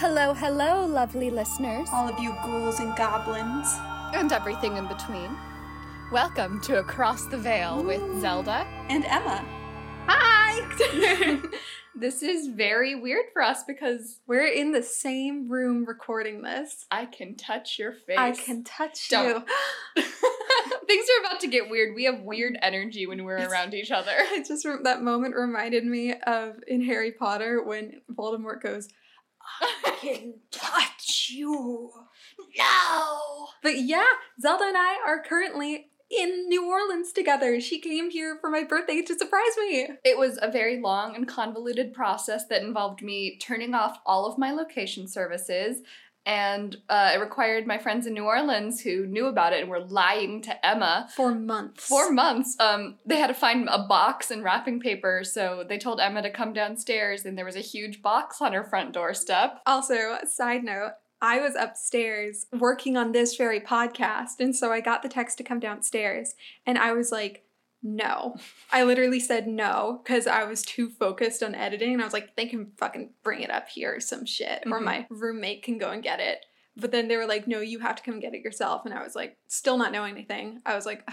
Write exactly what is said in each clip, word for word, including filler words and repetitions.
Hello, hello, lovely listeners. All of you ghouls and goblins. And everything in between. Welcome to Across the Veil Ooh. With Zelda. And Emma. Hi! This is very weird for us because we're in the same room recording this. I can touch your face. I can touch Don't. you. Things are about to get weird. We have weird energy when we're it's, around each other. I just, that moment reminded me of in Harry Potter when Voldemort goes, I can touch you. No! But yeah, Zelda and I are currently in New Orleans together. She came here for my birthday to surprise me. It was a very long and convoluted process that involved me turning off all of my location services, and uh, it required my friends in New Orleans who knew about it and were lying to Emma. For months. For months. Um, they had to find a box and wrapping paper, so they told Emma to come downstairs, and there was a huge box on her front doorstep. Also, side note, I was upstairs working on this very podcast, and so I got the text to come downstairs, and I was like, no. I literally said no, because I was too focused on editing, and I was like, they can fucking bring it up here or some shit, mm-hmm. or my roommate can go and get it. But then they were like, no, you have to come get it yourself, and I was like, still not knowing anything. I was like,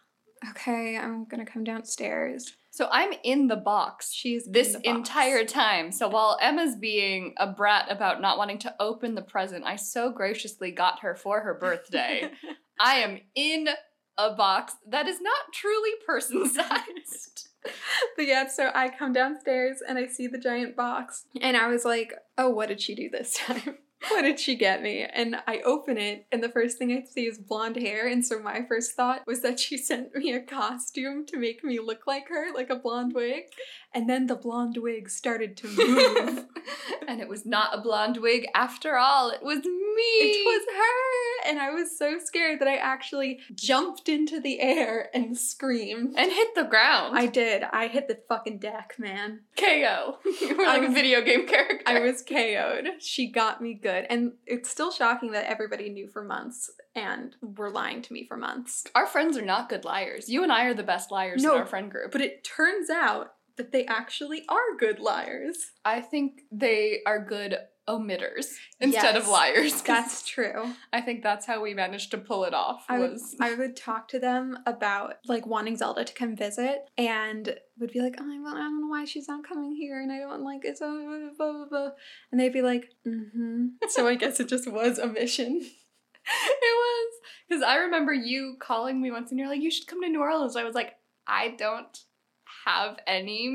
okay, I'm gonna come downstairs. So I'm in the box She's this in the box. entire time. So while Emma's being a brat about not wanting to open the present, I so graciously got her for her birthday. I am in a box that is not truly person-sized. But yeah, so I come downstairs and I see the giant box. And I was like, oh, what did she do this time? What did she get me? And I open it, and the first thing I see is blonde hair, and so my first thought was that she sent me a costume to make me look like her, like a blonde wig. And then the blonde wig started to move. And it was not a blonde wig after all. It was me. It was her. And I was so scared that I actually jumped into the air and screamed. And hit the ground. I did. I hit the fucking deck, man. K O. You were like was, a video game character. I was K O'd. She got me good. And it's still shocking that everybody knew for months and were lying to me for months. Our friends are not good liars. You and I are the best liars no, in our friend group. But it turns out that they actually are good liars. I think they are good omitters instead yes, of liars. That's true. I think that's how we managed to pull it off. I was would, I would talk to them about like wanting Zelda to come visit and would be like, oh, I don't know why she's not coming here and I don't like it, so blah, blah, blah. And they'd be like, mm-hmm. So I guess it just was a mission. It was. Because I remember you calling me once and you're like, you should come to New Orleans. I was like, I don't have any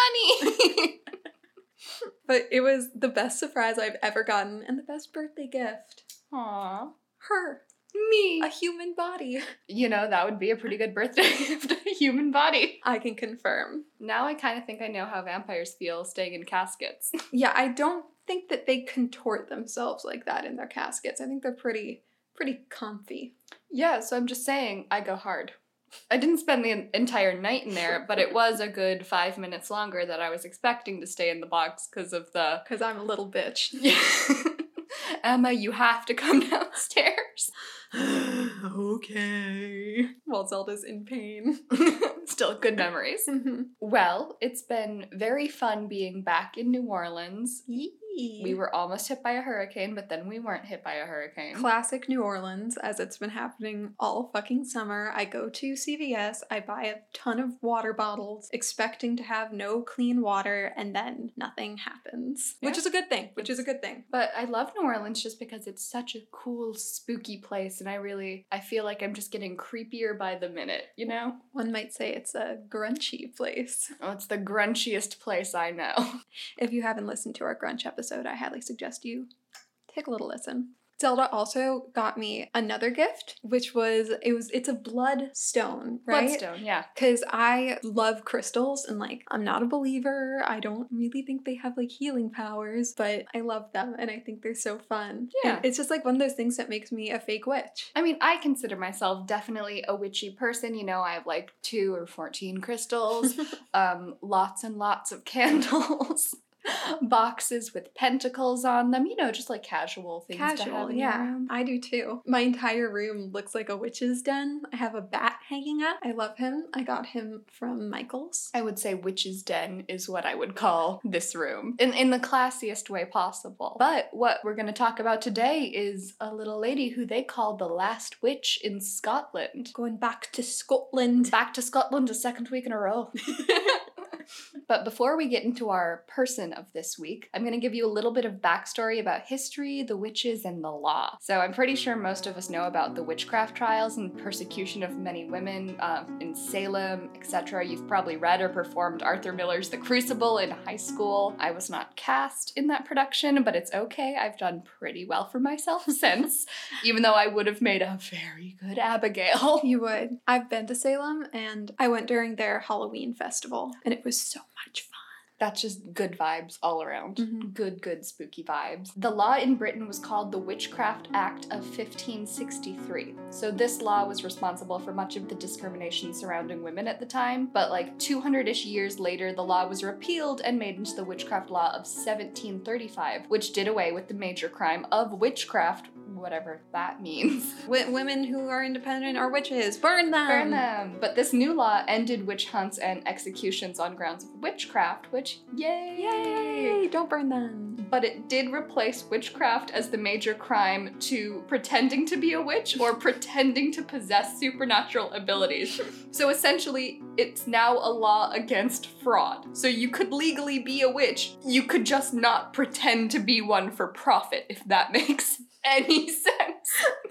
money. But it was the best surprise I've ever gotten and the best birthday gift. Aww. Her. Me. A human body. You know, that would be a pretty good birthday gift. A human body. I can confirm. Now I kind of think I know how vampires feel staying in caskets. Yeah, I don't think that they contort themselves like that in their caskets. I think they're pretty, pretty comfy. Yeah, so I'm just saying, I go hard. I didn't spend the entire night in there, but it was a good five minutes longer that I was expecting to stay in the box because of the... Because I'm a little bitch. Yeah. Emma, you have to come downstairs. Okay. While Zelda's in pain. Still good memories. Mm-hmm. Well, it's been very fun being back in New Orleans. Yee. We were almost hit by a hurricane, but then we weren't hit by a hurricane. Classic New Orleans, as it's been happening all fucking summer. I go to C V S, I buy a ton of water bottles, expecting to have no clean water, and then nothing happens. Yeah. Which is a good thing, which is a good thing. But I love New Orleans just because it's such a cool, spooky place, and I really, I feel like I'm just getting creepier by the minute, you know? One might say it's a grunchy place. Oh, it's the grunchiest place I know. If you haven't listened to our grunch episode, episode, I highly suggest you take a little listen. Zelda also got me another gift, which was, it was, it's a bloodstone, right? Bloodstone, yeah. Because I love crystals and like, I'm not a believer. I don't really think they have like healing powers, but I love them and I think they're so fun. Yeah. And it's just like one of those things that makes me a fake witch. I mean, I consider myself definitely a witchy person. You know, I have like two or fourteen crystals, um, lots and lots of candles. Boxes with pentacles on them, you know, just like casual things to have Casual, in your yeah. room. I do too. My entire room looks like a witch's den. I have a bat hanging up. I love him. I got him from Michael's. I would say witch's den is what I would call this room, in, in the classiest way possible. But what we're going to talk about today is a little lady who they call the last witch in Scotland. Going back to Scotland. Back to Scotland a second week in a row. But before we get into our person of this week, I'm going to give you a little bit of backstory about history, the witches, and the law. So I'm pretty sure most of us know about the witchcraft trials and persecution of many women uh, in Salem, et cetera. You've probably read or performed Arthur Miller's The Crucible in high school. I was not cast in that production, but it's okay. I've done pretty well for myself since, even though I would have made a very good Abigail. You would. I've been to Salem, and I went during their Halloween festival, and it was so much fun. That's just good vibes all around. Mm-hmm. Good, good spooky vibes. The law in Britain was called the Witchcraft Act of fifteen sixty-three. So this law was responsible for much of the discrimination surrounding women at the time, but like two hundred-ish years later, the law was repealed and made into the Witchcraft Law of seventeen thirty-five, which did away with the major crime of witchcraft, whatever that means. W- women who are independent are witches. Burn them! Burn them! But this new law ended witch hunts and executions on grounds of witchcraft, which, yay! Yay! Don't burn them. But it did replace witchcraft as the major crime to pretending to be a witch or pretending to possess supernatural abilities. So essentially, it's now a law against fraud. So you could legally be a witch, you could just not pretend to be one for profit, if that makes any sense.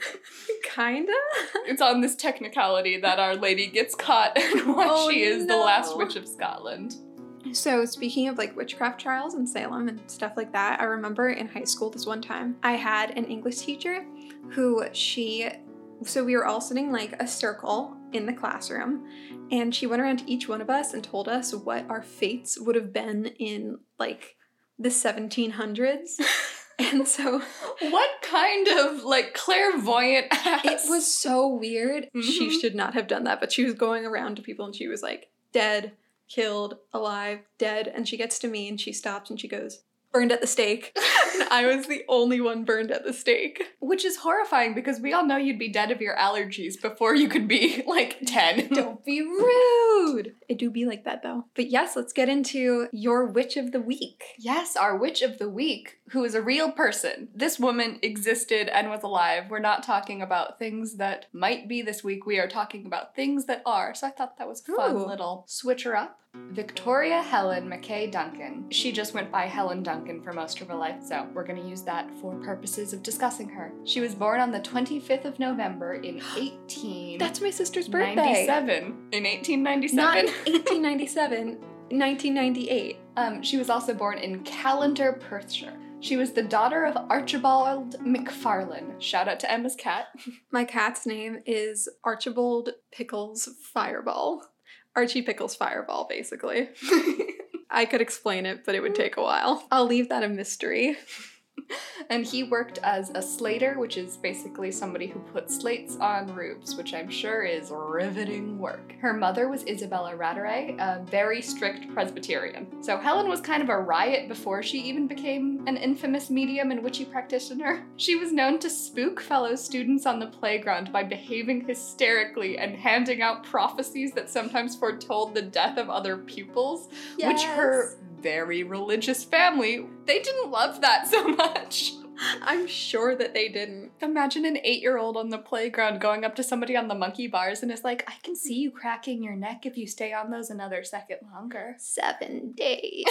Kinda? It's on this technicality that Our Lady gets caught and why Oh, she is no. the last witch of Scotland. So speaking of like witchcraft trials in Salem and stuff like that, I remember in high school this one time, I had an English teacher who she, so we were all sitting like a circle in the classroom, and she went around to each one of us and told us what our fates would have been in like the seventeen hundreds. And so what kind of like clairvoyant ass? it was so weird. Mhm. She should not have done that, but she was going around to people and she was like, dead, killed, alive, dead. And she gets to me and she stops and she goes, burned at the stake. And I was the only one burned at the stake. Which is horrifying because we all know you'd be dead of your allergies before you could be like ten. Don't be rude. It do be like that though. But yes, let's get into your witch of the week. Yes, our witch of the week, who is a real person. This woman existed and was alive. We're not talking about things that might be this week. We are talking about things that are. So I thought that was a fun Ooh. little switcher up. Victoria Helen Mackay Duncan. She just went by Helen Duncan for most of her life, so we're going to use that for purposes of discussing her. She was born on the twenty-fifth of November in eighteen ninety-seven. That's my sister's birthday. ninety-seven. In eighteen ninety-seven. Not eighteen ninety-seven, nineteen ninety-eight. Um, she was also born in Callander, Perthshire. She was the daughter of Archibald McFarlane. Shout out to Emma's cat. My cat's name is Archibald Pickles Fireball. Archie Pickles Fireball, basically. I could explain it, but it would take a while. I'll leave that a mystery. And he worked as a slater, which is basically somebody who puts slates on roofs, which I'm sure is riveting work. Her mother was Isabella Rattray, a very strict Presbyterian. So Helen was kind of a riot before she even became an infamous medium and witchy practitioner. She was known to spook fellow students on the playground by behaving hysterically and handing out prophecies that sometimes foretold the death of other pupils, which her very religious family, they didn't love that so much. I'm sure that they didn't. Imagine an eight-year-old on the playground going up to somebody on the monkey bars and is like, I can see you cracking your neck if you stay on those another second longer. Seven days.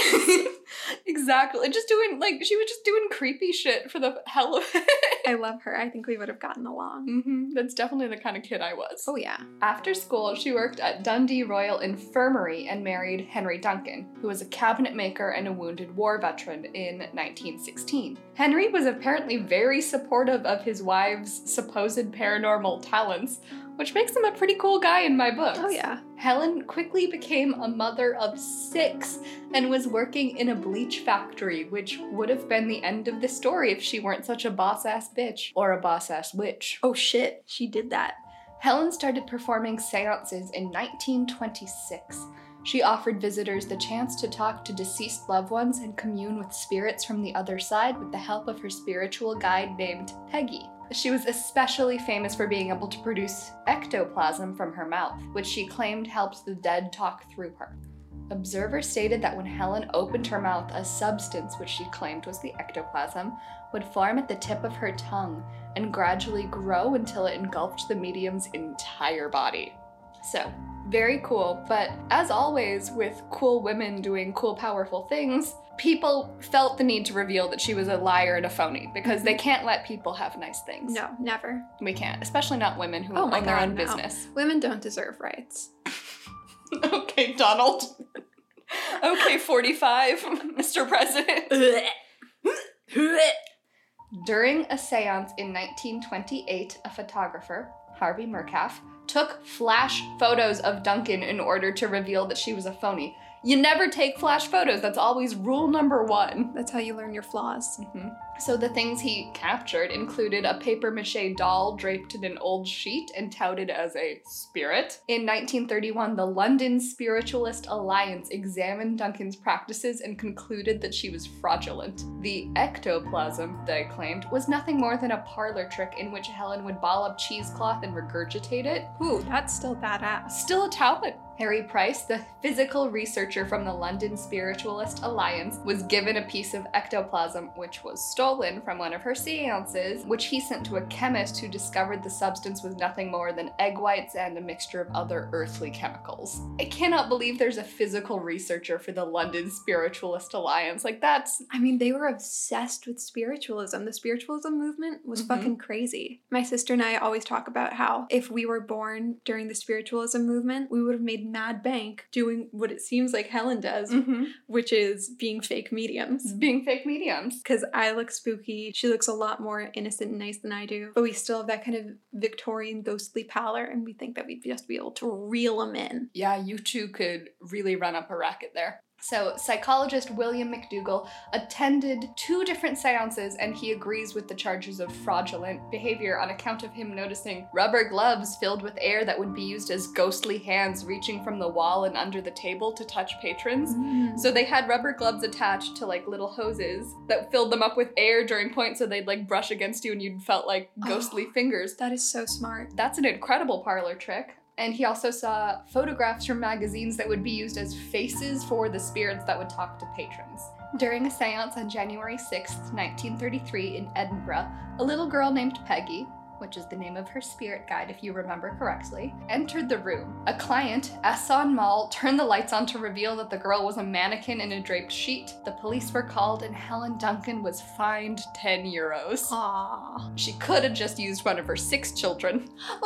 Exactly. Just doing, like, she was just doing creepy shit for the hell of it. I love her. I think we would have gotten along. Mm-hmm. That's definitely the kind of kid I was. Oh, yeah. After school, she worked at Dundee Royal Infirmary and married Henry Duncan, who was a cabinet maker and a wounded war veteran in nineteen sixteen. Henry was apparently very supportive of his wife's supposed paranormal talents, which makes him a pretty cool guy in my books. Oh, yeah. Helen quickly became a mother of six and was working in a bleach factory, which would have been the end of the story if she weren't such a boss-ass bitch. Or a boss-ass witch. Oh, shit. She did that. Helen started performing seances in nineteen twenty-six. She offered visitors the chance to talk to deceased loved ones and commune with spirits from the other side with the help of her spiritual guide named Peggy. She was especially famous for being able to produce ectoplasm from her mouth, which she claimed helped the dead talk through her. Observers stated that when Helen opened her mouth, a substance, which she claimed was the ectoplasm, would form at the tip of her tongue and gradually grow until it engulfed the medium's entire body. So, very cool, but as always with cool women doing cool, powerful things, people felt the need to reveal that she was a liar and a phony because they can't let people have nice things. No, never. We can't, especially not women who Oh my own their God, own no. business. Women don't deserve rights. Okay, Donald. Okay, forty-five, Mister President. During a seance in nineteen twenty-eight, a photographer, Harvey Murcalf, took flash photos of Duncan in order to reveal that she was a phony. You never take flash photos. That's always rule number one. That's how you learn your flaws. Mm-hmm. So the things he captured included a papier-mâché doll draped in an old sheet and touted as a spirit. In nineteen thirty-one, the London Spiritualist Alliance examined Duncan's practices and concluded that she was fraudulent. The ectoplasm, they claimed, was nothing more than a parlor trick in which Helen would ball up cheesecloth and regurgitate it. Ooh, that's still badass. Still a talent. Harry Price, the physical researcher from the London Spiritualist Alliance, was given a piece of ectoplasm, which was stolen from one of her seances, which he sent to a chemist who discovered the substance was nothing more than egg whites and a mixture of other earthly chemicals. I cannot believe there's a physical researcher for the London Spiritualist Alliance. Like, that's... I mean, they were obsessed with spiritualism. The spiritualism movement was Mm-hmm. fucking crazy. My sister and I always talk about how if we were born during the spiritualism movement, we would have made mad bank doing what it seems like Helen does, Mm-hmm. which is being fake mediums. Being fake mediums. Because I look spooky, she looks a lot more innocent and nice than I do, but we still have that kind of Victorian ghostly pallor, and we think that we'd just be able to reel them in. Yeah, you two could really run up a racket there. So, psychologist William McDougall attended two different seances and he agrees with the charges of fraudulent behavior on account of him noticing rubber gloves filled with air that would be used as ghostly hands reaching from the wall and under the table to touch patrons. Mm. So they had rubber gloves attached to like little hoses that filled them up with air during points so they'd like brush against you and you'd felt like ghostly Oh. fingers. That is so smart. That's an incredible parlor trick. And he also saw photographs from magazines that would be used as faces for the spirits that would talk to patrons. During a seance on January sixth, nineteen thirty-three in Edinburgh, a little girl named Peggy, which is the name of her spirit guide if you remember correctly, entered the room. A client, Ahsan Mal, turned the lights on to reveal that the girl was a mannequin in a draped sheet. The police were called and Helen Duncan was fined ten euros. Aww. She could have just used one of her six children.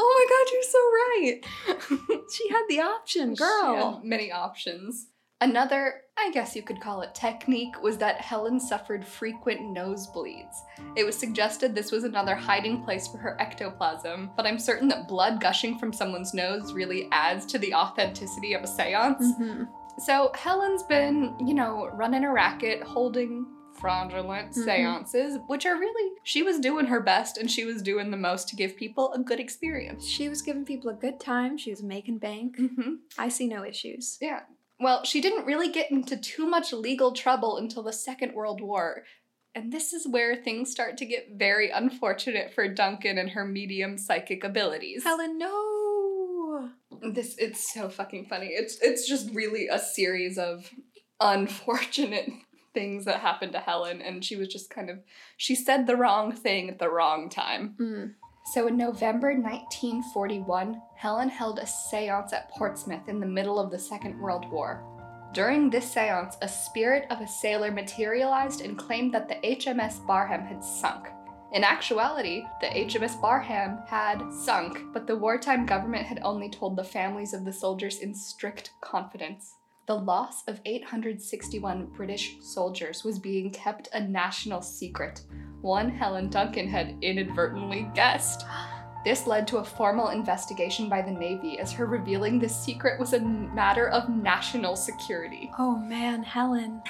Oh my god, you're so right. She had the option, She girl. had many options. Another, I guess you could call it technique, was that Helen suffered frequent nosebleeds. It was suggested this was another hiding place for her ectoplasm, but I'm certain that blood gushing from someone's nose really adds to the authenticity of a seance. Mm-hmm. So Helen's been, you know, running a racket, holding fraudulent Mhm. seances, which are really, she was doing her best and she was doing the most to give people a good experience. She was giving people a good time. She was making bank. Mm-hmm. I see no issues. Yeah. Well, she didn't really get into too much legal trouble until the Second World War. And this is where things start to get very unfortunate for Duncan and her medium psychic abilities. Helen, no. This, it's so fucking funny. It's it's just really a series of unfortunate things that happened to Helen, and she was just kind of, she said the wrong thing at the wrong time. Mm. So in November nineteen forty-one, Helen held a seance at Portsmouth in the middle of the Second World War. During this seance, a spirit of a sailor materialized and claimed that the H M S Barham had sunk. In actuality, the H M S Barham had sunk, but the wartime government had only told the families of the soldiers in strict confidence. The loss of eight hundred sixty-one British soldiers was being kept a national secret, one Helen Duncan had inadvertently guessed. This led to a formal investigation by the Navy, as her revealing this secret was a matter of national security. Oh man, Helen.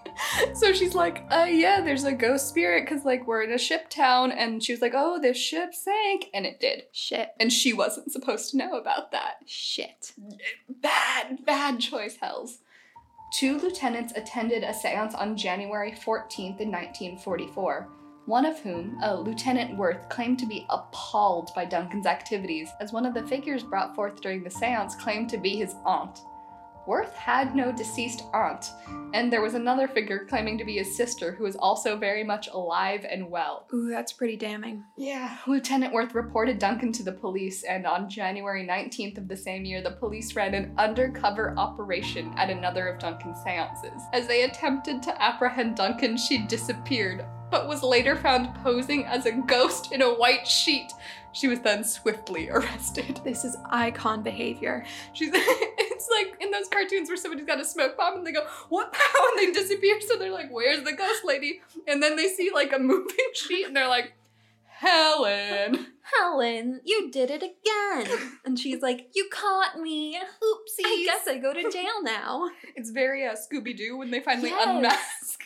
So she's like, uh, yeah, there's a ghost spirit because, like, we're in a ship town. And she was like, oh, this ship sank. And it did. Shit. And she wasn't supposed to know about that. Shit. Bad, bad choice, Hells. Two lieutenants attended a seance on January fourteenth in nineteen forty-four, one of whom, a Lieutenant Worth, claimed to be appalled by Duncan's activities, as one of the figures brought forth during the seance claimed to be his aunt. Worth had no deceased aunt, and there was another figure claiming to be his sister who was also very much alive and well. Ooh, that's pretty damning. Yeah. Lieutenant Worth reported Duncan to the police, and on January nineteenth of the same year, the police ran an undercover operation at another of Duncan's seances. As they attempted to apprehend Duncan, she disappeared, but was later found posing as a ghost in a white sheet. She was then swiftly arrested. This is icon behavior. She's it's like in those cartoons where somebody's got a smoke bomb and they go, what pow? And they disappear. So they're like, where's the ghost lady? And then they see like a moving sheet and they're like, Helen. Helen, you did it again. And she's like, you caught me. Oopsies. I guess I go to jail now. It's very uh, Scooby-Doo when they finally Yes. unmask.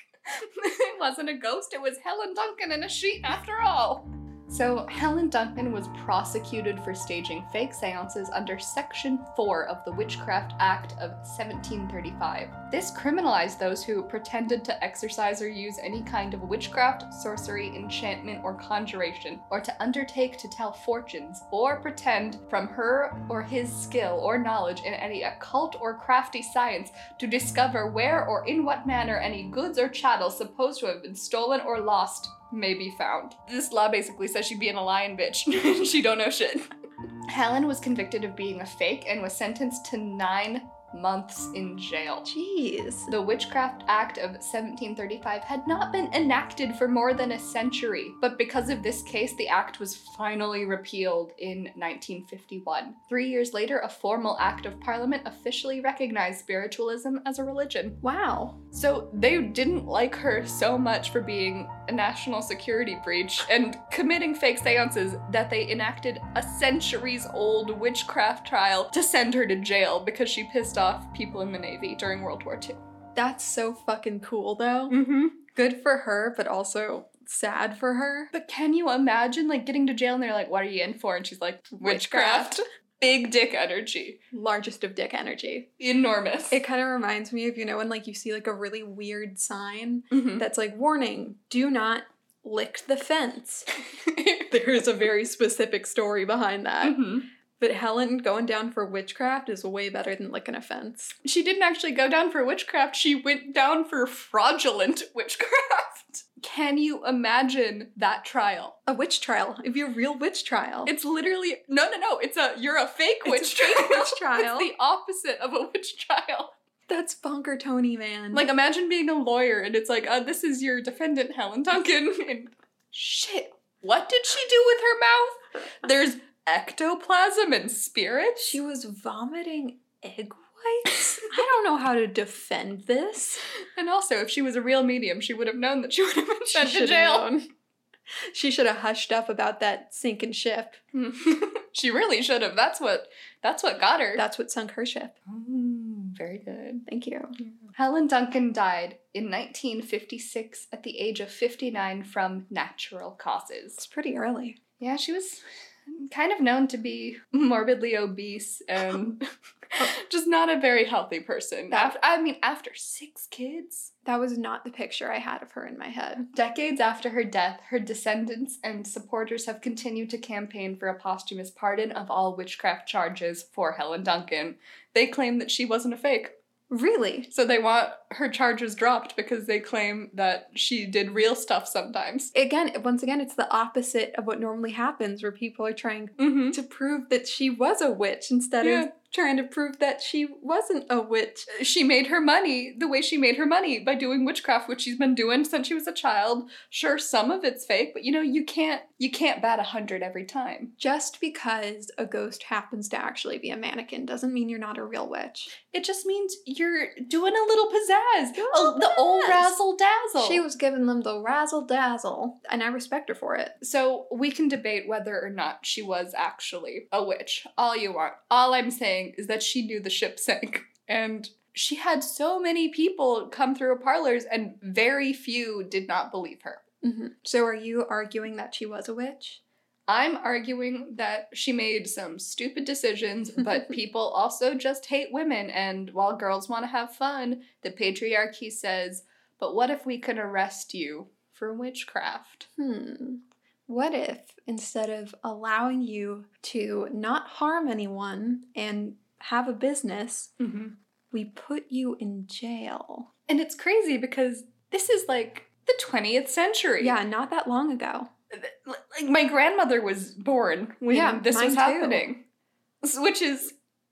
It wasn't a ghost, it was Helen Duncan in a sheet after all. So Helen Duncan was prosecuted for staging fake seances under Section four of the Witchcraft Act of seventeen thirty-five. This criminalized those who pretended to exercise or use any kind of witchcraft, sorcery, enchantment, or conjuration, or to undertake to tell fortunes, or pretend from her or his skill or knowledge in any occult or crafty science to discover where or in what manner any goods or chattels supposed to have been stolen or lost may be found. This law basically says she being a lying bitch. She don't know shit. Helen was convicted of being a fake and was sentenced to nine months in jail. Jeez. The Witchcraft Act of seventeen thirty-five had not been enacted for more than a century, but because of this case, the act was finally repealed in nineteen fifty-one. Three years later, a formal act of parliament officially recognized spiritualism as a religion. Wow. So they didn't like her so much for being a national security breach and committing fake seances that they enacted a centuries-old witchcraft trial to send her to jail because she pissed off people in the Navy during World War Two. That's so fucking cool, though. Mm-hmm. Good for her, but also sad for her. But can you imagine, like, getting to jail and they're like, what are you in for? And she's like, witchcraft. Big dick energy. Largest of dick energy. Enormous. It kind of reminds me of, you know, when, like, you see, like, a really weird sign Mhm. that's like, warning, do not lick the fence. There is a very specific story behind that. Mhm. But Helen going down for witchcraft is way better than licking a fence. She didn't actually go down for witchcraft, she went down for fraudulent witchcraft. Can you imagine that trial? A witch trial. It'd be a real witch trial. It's literally, no, no, no, it's a, you're a fake It's witch a fake trial. witch trial. It's the opposite of a witch trial. That's bonker Tony, man. Like, imagine being a lawyer and it's like, uh, this is your defendant, Helen Duncan. And shit, what did she do with her mouth? There's ectoplasm and spirits? she was vomiting egg whites? I don't know how to defend this. And also, if she was a real medium, she would have known that she would have been sent to should've jail. known. She should have hushed up about that sinking ship. She really should have. That's what that's what got her. That's what sunk her ship. Mm, very good. Thank you. Helen Duncan died in nineteen fifty-six at the age of fifty-nine from natural causes. It's pretty early. Yeah, she was kind of known to be morbidly obese and just not a very healthy person. After, I mean, after six kids? That was not the picture I had of her in my head. Decades after her death, her descendants and supporters have continued to campaign for a posthumous pardon of all witchcraft charges for Helen Duncan. They claim that she wasn't a fake. Really? So they want her charges dropped because they claim that she did real stuff sometimes. Again, once again, it's the opposite of what normally happens where people are trying Mm-hmm. to prove that she was a witch instead Yeah. of trying to prove that she wasn't a witch. She made her money the way she made her money, by doing witchcraft, which she's been doing since she was a child. Sure, some of it's fake, but you know, you can't you can't bat a hundred every time. Just because a ghost happens to actually be a mannequin doesn't mean you're not a real witch. It just means you're doing a little pizzazz. Doing a Oh, little the old pizzazz. razzle dazzle. She was giving them the razzle dazzle, and I respect her for it. So we can debate whether or not she was actually a witch all you want. All I'm saying is that she knew the ship sank, and she had so many people come through her parlors, and very few did not believe her. Mm-hmm. So are you arguing that she was a witch? I'm arguing that she made some stupid decisions, but people also just hate women, and while girls want to have fun, the patriarchy says, but what if we could arrest you for witchcraft? Hmm. What if, instead of allowing you to not harm anyone and have a business, Mm-hmm. we put you in jail? And it's crazy because this is like the twentieth century. Yeah, not that long ago. Like, my grandmother was born when Yeah, this was mine too. happening. Which is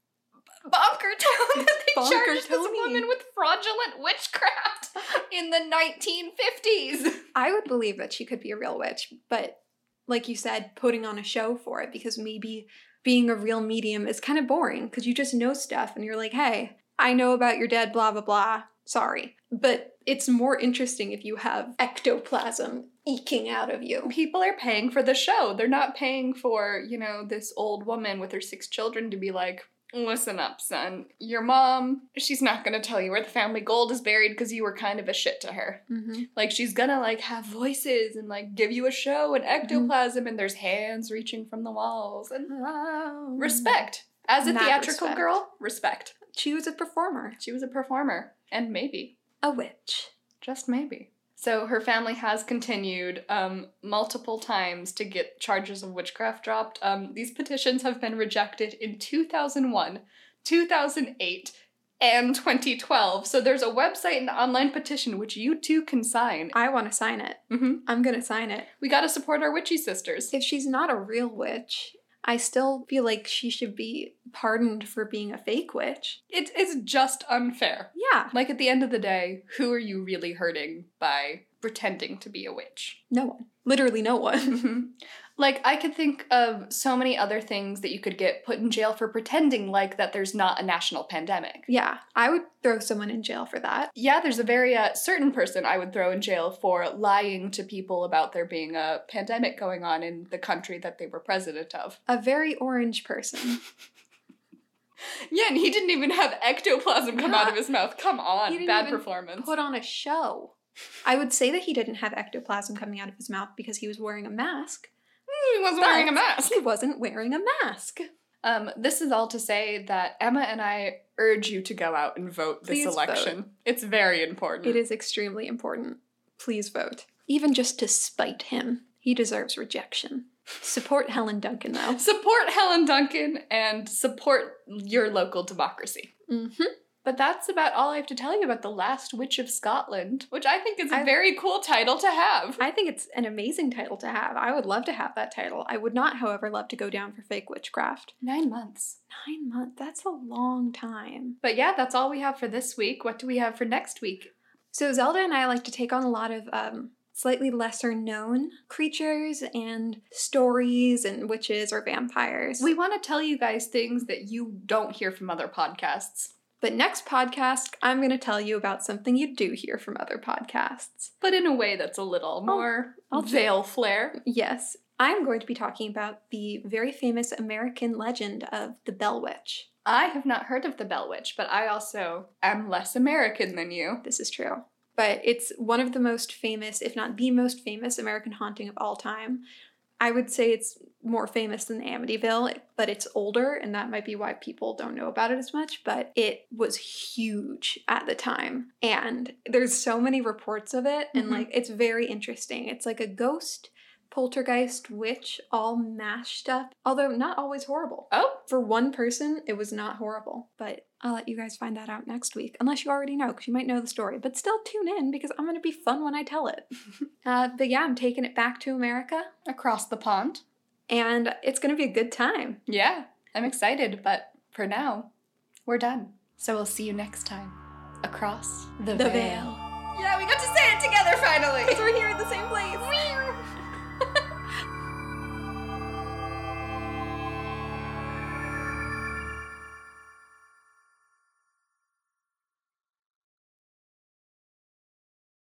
bonker tone that they Bonker charged this Tony. woman with fraudulent witchcraft in the nineteen fifties. I would believe that she could be a real witch, but like you said, putting on a show for it, because maybe being a real medium is kind of boring because you just know stuff and you're like, hey, I know about your dead, blah, blah, blah. Sorry. But it's more interesting if you have ectoplasm eking out of you. People are paying for the show. They're not paying for, you know, this old woman with her six children to be like, listen up, son. Your mom, she's not going to tell you where the family gold is buried because you were kind of a shit to her. Mm-hmm. Like, she's going to, like, have voices and, like, give you a show and ectoplasm, mm-hmm. and there's hands reaching from the walls. And Oh. respect. As a Mad theatrical respect. girl, respect. She was a performer. She was a performer. And maybe. A witch. Just maybe. So her family has continued um, multiple times to get charges of witchcraft dropped. Um, these petitions have been rejected in two thousand one, two thousand eight, and twenty twelve. So there's a website and online petition which you too can sign. I want to sign it. Mm-hmm. I'm going to sign it. We gotta support our witchy sisters. If she's not a real witch, I still feel like she should be pardoned for being a fake witch. It, it's just unfair. Yeah. Like, at the end of the day, who are you really hurting by pretending to be a witch? No one. Literally no one. Like, I could think of so many other things that you could get put in jail for pretending like that there's not a national pandemic. Yeah, I would throw someone in jail for that. Yeah, there's a very uh, certain person I would throw in jail for lying to people about there being a pandemic going on in the country that they were president of. A very orange person. Yeah, and he didn't even have ectoplasm come Yeah. out of his mouth. Come He on, didn't bad even performance. Put on a show. I would say that he didn't have ectoplasm coming out of his mouth because he was wearing a mask. He wasn't wearing a But mask. He wasn't wearing a mask. Um, this is all to say that Emma and I urge you to go out and vote this Please election. It's very important. It is extremely important. Please vote. Even just to spite him. He deserves rejection. Support Helen Duncan, though. Support Helen Duncan and support your local democracy. Mm-hmm. But that's about all I have to tell you about The Last Witch of Scotland, which I think is a I- very cool title to have. I think it's an amazing title to have. I would love to have that title. I would not, however, love to go down for fake witchcraft. Nine months. Nine months. That's a long time. But yeah, that's all we have for this week. What do we have for next week? So Zelda and I like to take on a lot of um, slightly lesser known creatures and stories and witches or vampires. We want to tell you guys things that you don't hear from other podcasts. But next podcast, I'm going to tell you about something you do hear from other podcasts. But in a way that's a little more I'll veil flare. Yes, I'm going to be talking about the very famous American legend of the Bell Witch. I have not heard of the Bell Witch, but I also am less American than you. This is true. But it's one of the most famous, if not the most famous, American haunting of all time. I would say it's more famous than Amityville, but it's older, and that might be why people don't know about it as much, but it was huge at the time. And there's so many reports of it, and Mhm. like it's very interesting. It's like a ghost, poltergeist, witch, all mashed up, although not always horrible. Oh, For one person, it was not horrible, but I'll let you guys find that out next week, unless you already know, because you might know the story. But still tune in, because I'm going to be fun when I tell it. uh, but yeah, I'm taking it back to America, across the pond. and it's going to be a good time. Yeah, I'm excited, but for now, we're done. So we'll see you next time. Across the, The veil. veil. Yeah, we got to say it together finally. Because we're here at the same place.